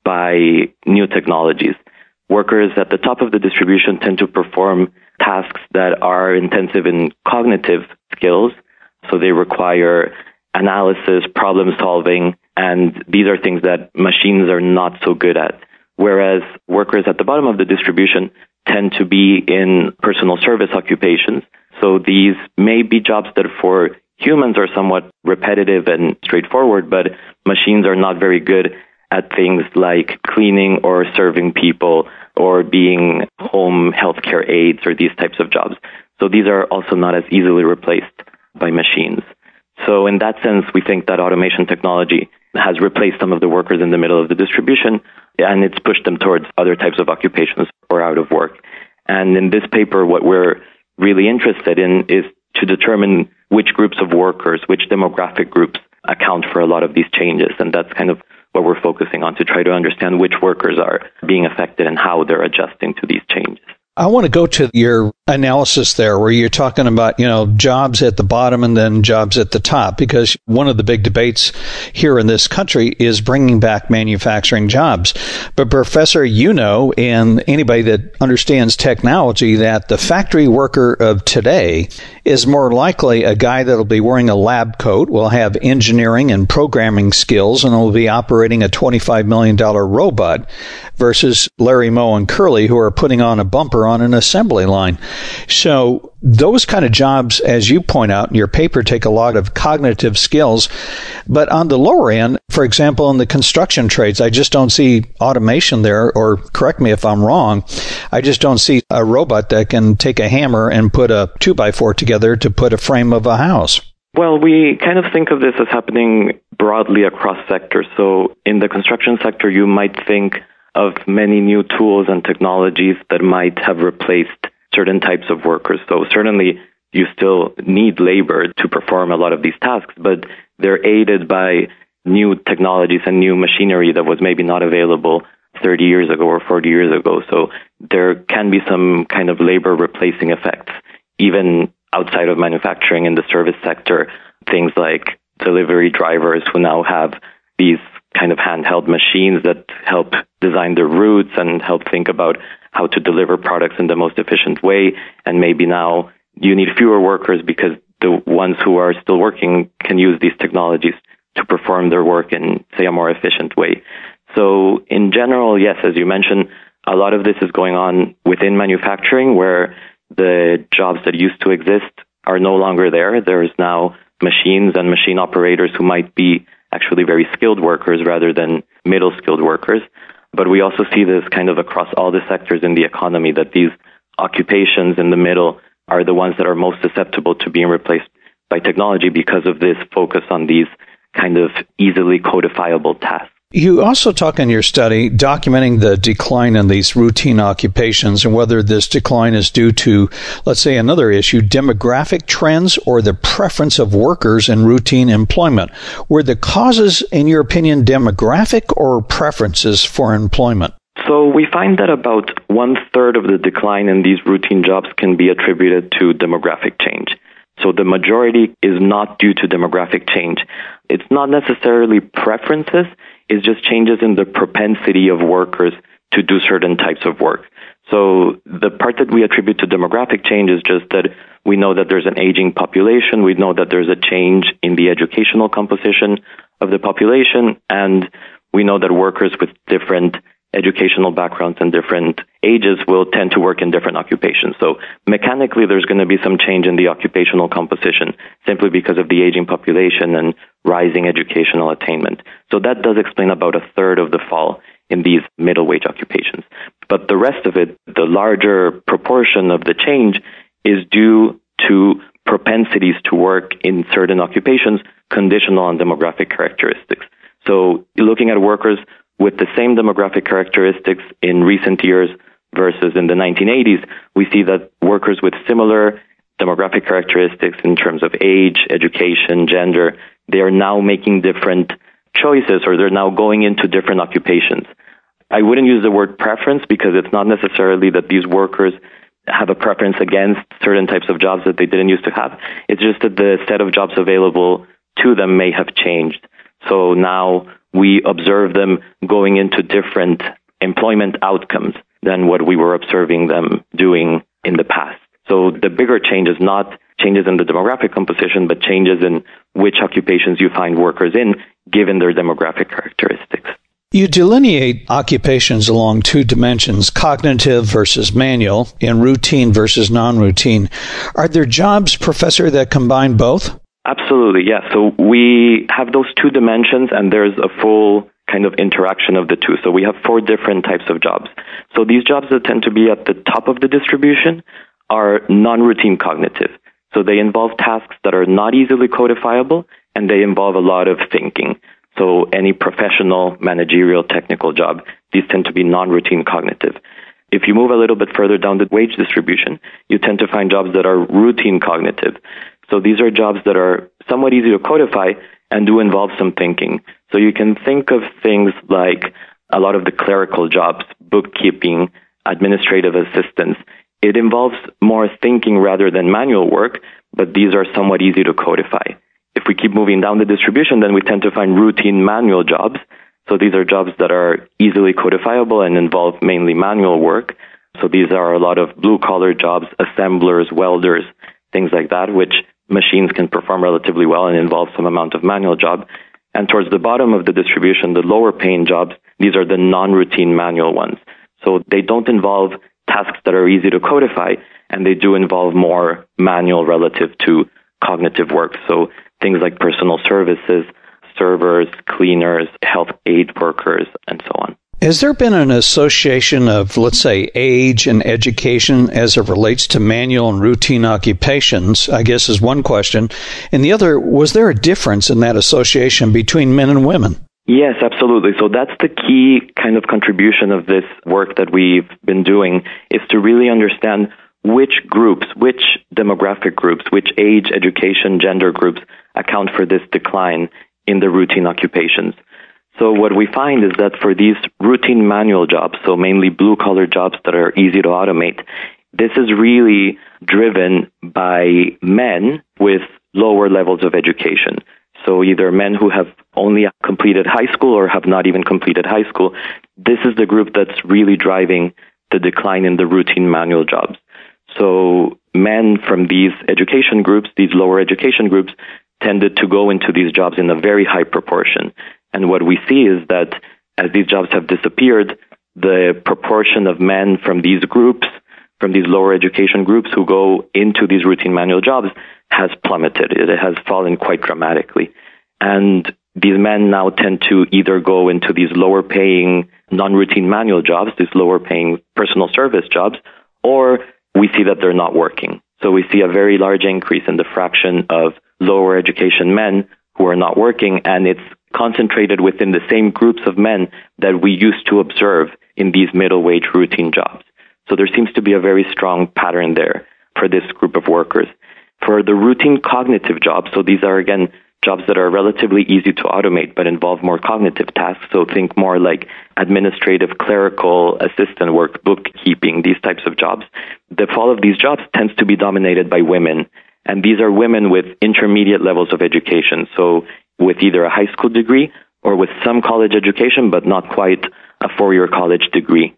by new technologies. Workers at the top of the distribution tend to perform tasks that are intensive in cognitive skills, so they require analysis, problem solving, and these are things that machines are not so good at. Whereas workers at the bottom of the distribution tend to be in personal service occupations. So these may be jobs that for humans are somewhat repetitive and straightforward, but machines are not very good at things like cleaning or serving people or being home healthcare aides or these types of jobs. So these are also not as easily replaced by machines. So in that sense, we think that automation technology has replaced some of the workers in the middle of the distribution. and it's pushed them towards other types of occupations or out of work. And in this paper, what we're really interested in is to determine which groups of workers, which demographic groups account for a lot of these changes. And that's kind of what we're focusing on, to try to understand which workers are being affected and how they're adjusting to these changes. I want to go to your analysis there where you're talking about, you know, jobs at the bottom and then jobs at the top, because one of the big debates here in this country is bringing back manufacturing jobs. But Professor, you know, and anybody that understands technology, that the factory worker of today is more likely a guy that'll be wearing a lab coat, will have engineering and programming skills, and will be operating a twenty-five million dollars robot versus Larry Moe and Curly, who are putting on a bumper on an assembly line. So those kind of jobs, as you point out in your paper, take a lot of cognitive skills. But on the lower end, for example, in the construction trades, I just don't see automation there, or correct me if I'm wrong, I just don't see a robot that can take a hammer and put a two by four together to put a frame of a house. Well, we kind of think of this as happening broadly across sectors. So in the construction sector, you might think of many new tools and technologies that might have replaced certain types of workers. So certainly you still need labor to perform a lot of these tasks, but they're aided by new technologies and new machinery that was maybe not available thirty years ago or forty years ago. So there can be some kind of labor replacing effects, even outside of manufacturing in the service sector, things like delivery drivers who now have these kind of handheld machines that help design their routes and help think about how to deliver products in the most efficient way. And maybe now you need fewer workers because the ones who are still working can use these technologies to perform their work in, say, a more efficient way. So in general, yes, as you mentioned, a lot of this is going on within manufacturing, where the jobs that used to exist are no longer there. There's now machines and machine operators who might be actually very skilled workers rather than middle skilled workers. But we also see this kind of across all the sectors in the economy, that these occupations in the middle are the ones that are most susceptible to being replaced by technology because of this focus on these kind of easily codifiable tasks. You also talk in your study documenting the decline in these routine occupations and whether this decline is due to, let's say, another issue, demographic trends or the preference of workers in routine employment. Were the causes, in your opinion, demographic or preferences for employment? So we find that about one third of the decline in these routine jobs can be attributed to demographic change. So the majority is not due to demographic change. It's not necessarily preferences. Is just changes in the propensity of workers to do certain types of work. So the part that we attribute to demographic change is just that we know that there's an aging population, we know that there's a change in the educational composition of the population, and we know that workers with different educational backgrounds and different ages will tend to work in different occupations. So mechanically, there's going to be some change in the occupational composition simply because of the aging population and rising educational attainment. So that does explain about a third of the fall in these middle wage occupations. But the rest of it, the larger proportion of the change, is due to propensities to work in certain occupations conditional on demographic characteristics. So looking at workers with the same demographic characteristics in recent years versus in the nineteen eighties, we see that workers with similar demographic characteristics in terms of age, education, gender, they are now making different choices, or they're now going into different occupations. I wouldn't use the word preference because it's not necessarily that these workers have a preference against certain types of jobs that they didn't used to have. It's just that the set of jobs available to them may have changed. So now we observe them going into different employment outcomes than what we were observing them doing in the past. So the bigger change is not changes in the demographic composition, but changes in which occupations you find workers in, given their demographic characteristics. You delineate occupations along two dimensions, cognitive versus manual, and routine versus non-routine. Are there jobs, Professor, that combine both? Absolutely, yes. So we have those two dimensions, and there's a full kind of interaction of the two. So we have four different types of jobs. So these jobs that tend to be at the top of the distribution are non-routine cognitive. So they involve tasks that are not easily codifiable, and they involve a lot of thinking. So any professional, managerial, technical job these tend to be non-routine cognitive. If you move a little bit further down the wage distribution, you tend to find jobs that are routine cognitive. So these are jobs that are somewhat easy to codify and do involve some thinking. So you can think of things like a lot of the clerical jobs, bookkeeping, administrative assistance. It involves more thinking rather than manual work, but these are somewhat easy to codify. If we keep moving down the distribution, then we tend to find routine manual jobs. So these are jobs that are easily codifiable and involve mainly manual work. So these are a lot of blue-collar jobs, assemblers, welders, things like that, which machines can perform relatively well and involve some amount of manual job. And towards the bottom of the distribution, the lower-paying jobs, these are the non-routine manual ones. So they don't involve tasks that are easy to codify, and they do involve more manual relative to cognitive work. So things like personal services, servers, cleaners, health aid workers, and so on. Has there been an association of, let's say, age and education as it relates to manual and routine occupations, I guess is one question. And the other, was there a difference in that association between men and women? Yes, absolutely. So that's the key kind of contribution of this work that we've been doing, is to really understand which groups, which demographic groups, which age, education, gender groups account for this decline in the routine occupations. So what we find is that for these routine manual jobs, so mainly blue-collar jobs that are easy to automate, this is really driven by men with lower levels of education. So either men who have only completed high school or have not even completed high school. This is the group that's really driving the decline in the routine manual jobs. So men from these education groups, these lower education groups, tended to go into these jobs in a very high proportion. And what we see is that as these jobs have disappeared, the proportion of men from these groups, from these lower education groups who go into these routine manual jobs has plummeted. It has fallen quite dramatically. And these men now tend to either go into these lower paying non-routine manual jobs, these lower paying personal service jobs, or we see that they're not working. So we see a very large increase in the fraction of lower education men who are not working, and it's concentrated within the same groups of men that we used to observe in these middle wage routine jobs. So there seems to be a very strong pattern there for this group of workers. For the routine cognitive jobs, so these are again jobs that are relatively easy to automate but involve more cognitive tasks, so think more like administrative, clerical, assistant work, bookkeeping, these types of jobs. The fall of these jobs tends to be dominated by women, and these are women with intermediate levels of education, so with either a high school degree or with some college education, but not quite a four-year college degree.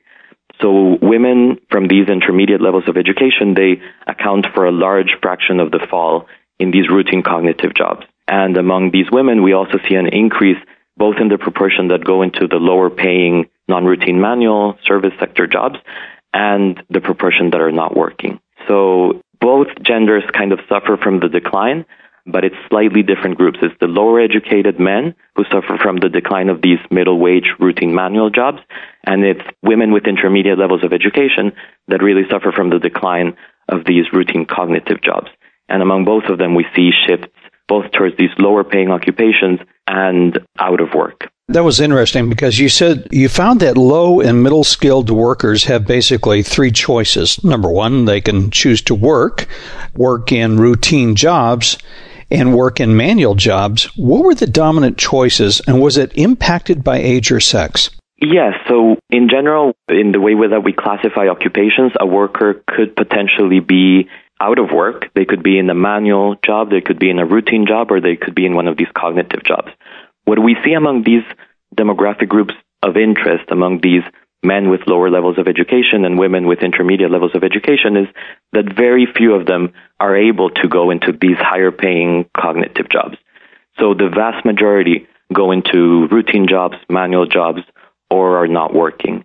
So women from these intermediate levels of education, they account for a large fraction of the fall in these routine cognitive jobs. And among these women, we also see an increase both in the proportion that go into the lower paying non-routine manual service sector jobs and the proportion that are not working. So both genders kind of suffer from the decline, but it's slightly different groups. It's the lower educated men who suffer from the decline of these middle wage routine manual jobs, and it's women with intermediate levels of education that really suffer from the decline of these routine cognitive jobs. And among both of them, we see shifts both towards these lower paying occupations and out of work. That was interesting because you said you found that low and middle skilled workers have basically three choices. Number one, they can choose to work, work in routine jobs, and work in manual jobs. What were the dominant choices, and was it impacted by age or sex? Yes. So in general, in the way that we classify occupations, a worker could potentially be out of work. They could be in a manual job, they could be in a routine job, or they could be in one of these cognitive jobs. What we see among these demographic groups of interest, among these men with lower levels of education and women with intermediate levels of education, is that very few of them are able to go into these higher paying cognitive jobs. So the vast majority go into routine jobs, manual jobs, or are not working.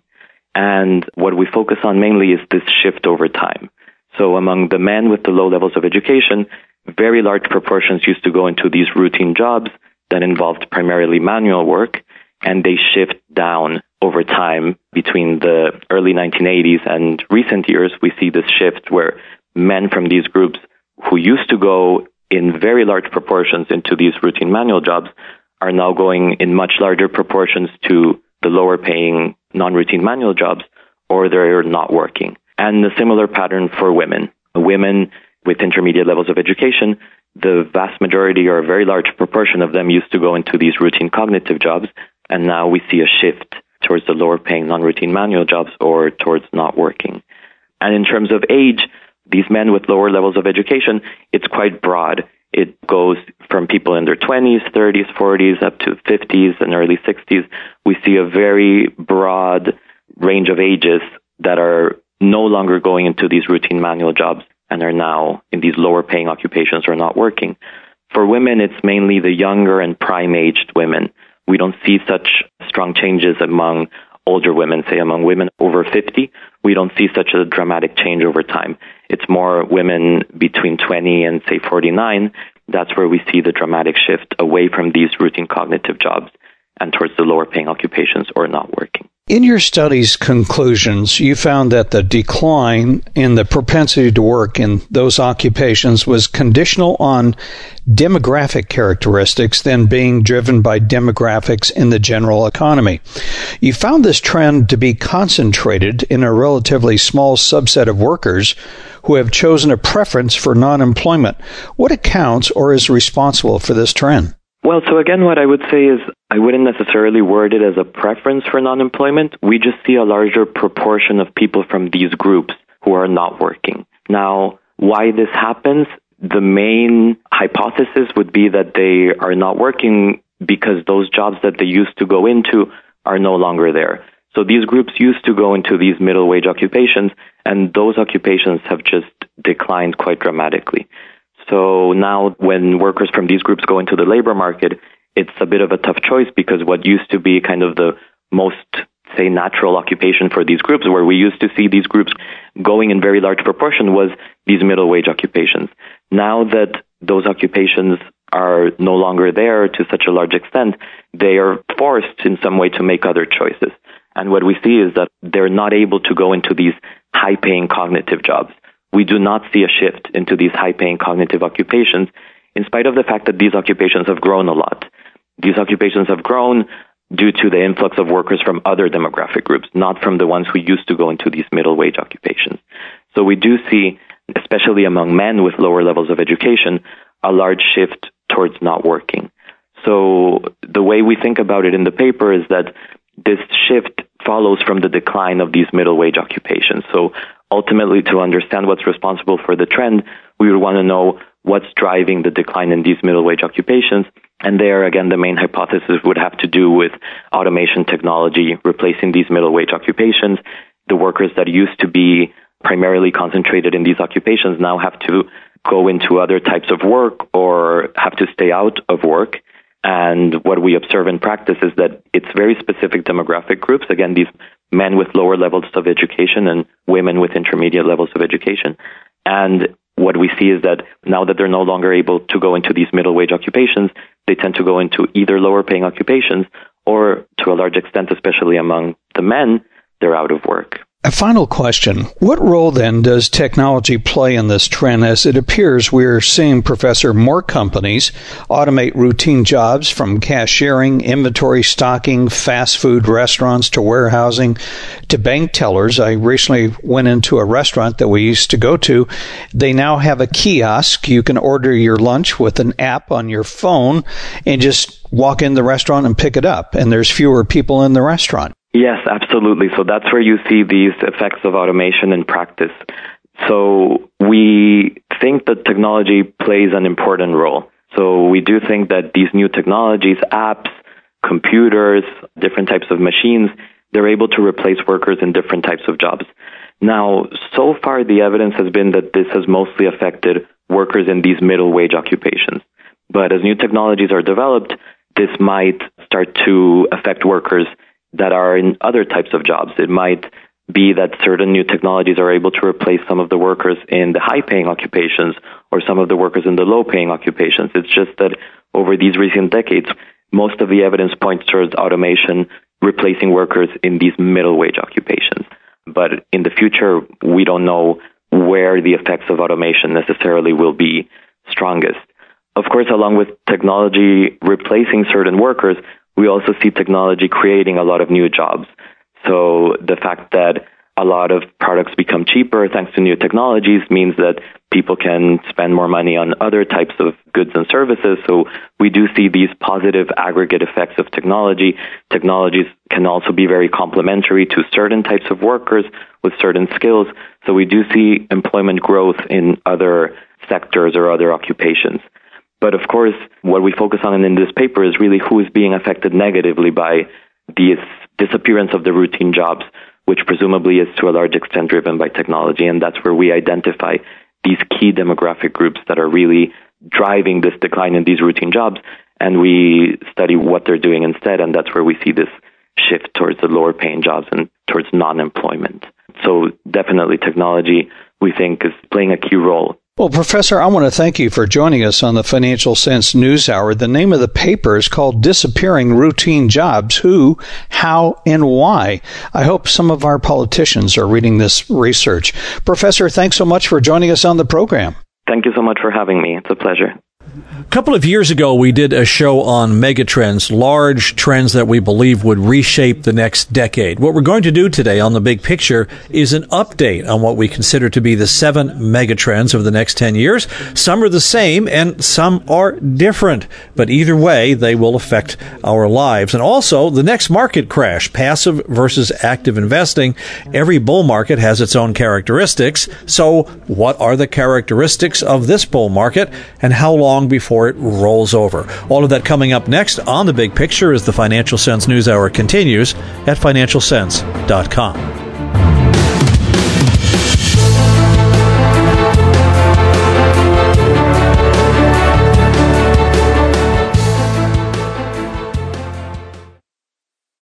And what we focus on mainly is this shift over time. So among the men with the low levels of education, very large proportions used to go into these routine jobs that involved primarily manual work, and they shift down over time. Between the early nineteen eighties and recent years, we see this shift where men from these groups who used to go in very large proportions into these routine manual jobs are now going in much larger proportions to the lower paying non-routine manual jobs, or they're not working. And a similar pattern for women. Women with intermediate levels of education, the vast majority or a very large proportion of them used to go into these routine cognitive jobs, and now we see a shift towards the lower paying non-routine manual jobs or towards not working. And in terms of age, these men with lower levels of education, it's quite broad. It goes from people in their twenties, thirties, forties, up to fifties and early sixties. We see a very broad range of ages that are no longer going into these routine manual jobs and are now in these lower paying occupations or not working. For women, it's mainly the younger and prime-aged women. We don't see such strong changes among older women, say among women over fifty. We don't see such a dramatic change over time. It's more women between twenty and, say, forty-nine. That's where we see the dramatic shift away from these routine cognitive jobs and towards the lower paying occupations or not working. In your study's conclusions, you found that the decline in the propensity to work in those occupations was conditional on demographic characteristics than being driven by demographics in the general economy. You found this trend to be concentrated in a relatively small subset of workers who have chosen a preference for non-employment. What accounts or is responsible for this trend? Well, so again, what I would say is I wouldn't necessarily word it as a preference for non-employment. We just see a larger proportion of people from these groups who are not working. Now, why this happens, the main hypothesis would be that they are not working because those jobs that they used to go into are no longer there. So these groups used to go into these middle wage occupations, and those occupations have just declined quite dramatically. So now when workers from these groups go into the labor market, it's a bit of a tough choice because what used to be kind of the most, say, natural occupation for these groups, where we used to see these groups going in very large proportion, was these middle wage occupations. Now that those occupations are no longer there to such a large extent, they are forced in some way to make other choices. And what we see is that they're not able to go into these high-paying cognitive jobs. We do not see a shift into these high-paying cognitive occupations, in spite of the fact that these occupations have grown a lot. These occupations have grown due to the influx of workers from other demographic groups, not from the ones who used to go into these middle wage occupations. So we do see, especially among men with lower levels of education, a large shift towards not working. So the way we think about it in the paper is that this shift follows from the decline of these middle wage occupations. So ultimately, to understand what's responsible for the trend, we would want to know what's driving the decline in these middle wage occupations. And there, again, the main hypothesis would have to do with automation technology replacing these middle wage occupations. The workers that used to be primarily concentrated in these occupations now have to go into other types of work or have to stay out of work. And what we observe in practice is that it's very specific demographic groups. Again, these men with lower levels of education and women with intermediate levels of education. And what we see is that now that they're no longer able to go into these middle wage occupations, they tend to go into either lower paying occupations or, to a large extent, especially among the men, they're out of work. A final question. What role, then, does technology play in this trend? As it appears, we're seeing, Professor, more companies automate routine jobs from cashiering, inventory stocking, fast food restaurants to warehousing to bank tellers. I recently went into a restaurant that we used to go to. They now have a kiosk. You can order your lunch with an app on your phone and just walk in the restaurant and pick it up, and there's fewer people in the restaurant. Yes, absolutely. So that's where you see these effects of automation in practice. So we think that technology plays an important role. So we do think that these new technologies, apps, computers, different types of machines, they're able to replace workers in different types of jobs. Now, so far the evidence has been that this has mostly affected workers in these middle wage occupations. But as new technologies are developed, this might start to affect workers that are in other types of jobs. It might be that certain new technologies are able to replace some of the workers in the high-paying occupations or some of the workers in the low-paying occupations. It's just that over these recent decades, most of the evidence points towards automation replacing workers in these middle-wage occupations. But in the future, we don't know where the effects of automation necessarily will be strongest. Of course, along with technology replacing certain workers, we also see technology creating a lot of new jobs. So the fact that a lot of products become cheaper thanks to new technologies means that people can spend more money on other types of goods and services. So we do see these positive aggregate effects of technology. Technologies can also be very complementary to certain types of workers with certain skills. So we do see employment growth in other sectors or other occupations. But of course, what we focus on in this paper is really who is being affected negatively by the disappearance of the routine jobs, which presumably is to a large extent driven by technology. And that's where we identify these key demographic groups that are really driving this decline in these routine jobs. And we study what they're doing instead. And that's where we see this shift towards the lower paying jobs and towards non-employment. So definitely technology, we think, is playing a key role. Well, Professor, I want to thank you for joining us on the Financial Sense News Hour. The name of the paper is called Disappearing Routine Jobs, Who, How, and Why. I hope some of our politicians are reading this research. Professor, thanks so much for joining us on the program. Thank you so much for having me. It's a pleasure. A couple of years ago, we did a show on megatrends, large trends that we believe would reshape the next decade. What we're going to do today on The Big Picture is an update on what we consider to be the seven megatrends of the next ten years. Some are the same and some are different, but either way, they will affect our lives. And also, the next market crash, passive versus active investing. Every bull market has its own characteristics. So what are the characteristics of this bull market, and how long before it rolls over? All of that coming up next on The Big Picture as the Financial Sense News Hour continues at financial sense dot com.